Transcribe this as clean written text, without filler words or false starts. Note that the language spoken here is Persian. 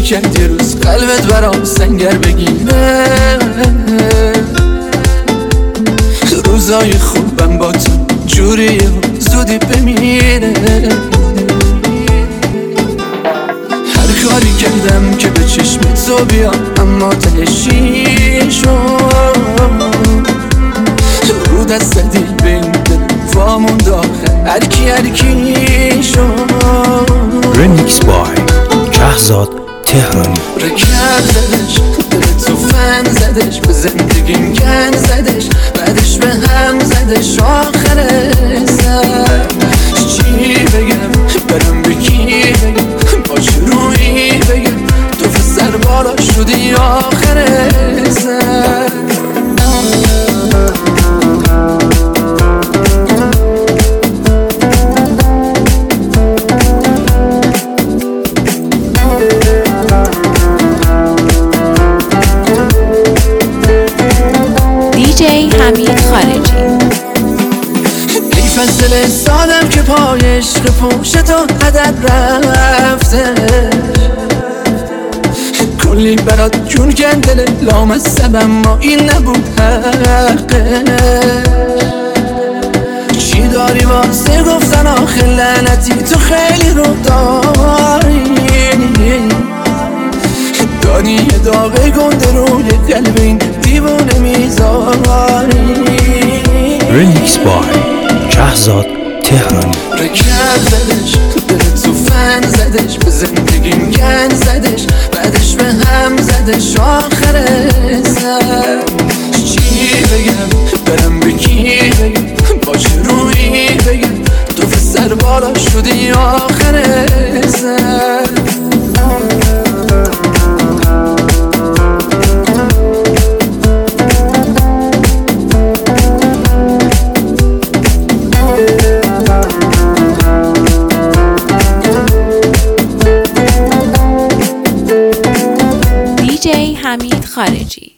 کرد یه روز قلبت برام سنگر بگیره. روزای خوبم با تو جوریه زودی بمیره. هر کاری کردم که به چشم تو بیام اما تهشی شد. رو دست دیل بین دل وامون داخل هرکی شد. رمیکس بای شهزاد تهرانی. رکب زدش دل تو فن زدش به زندگیم گن زدش بعدش به هم زدش آخر سر. چی بگم برم به کی بگم باش روی بگم تو سر بالا شدی آخر سر. حمید خارجی. ای فضل سادم که پای عشق پوشت و هدر رفته. کلی برات جون کندل لامصب اما این نبود حقه. چی داری واسه گفتن آخه لعنتی تو خیلی رو داری. دانی یه داغ گنده روی قلب این دیوونه میذاری. رمیکس بای شهزاد تهرانی. رکب زدش دل تو فن زدش به زندگیم گن زدش بعدش به هم زدش آخر سر. چی بگم برم به کی بگم باش روی بگم تو سر بالا شدی آخر سر. حمید خارجی.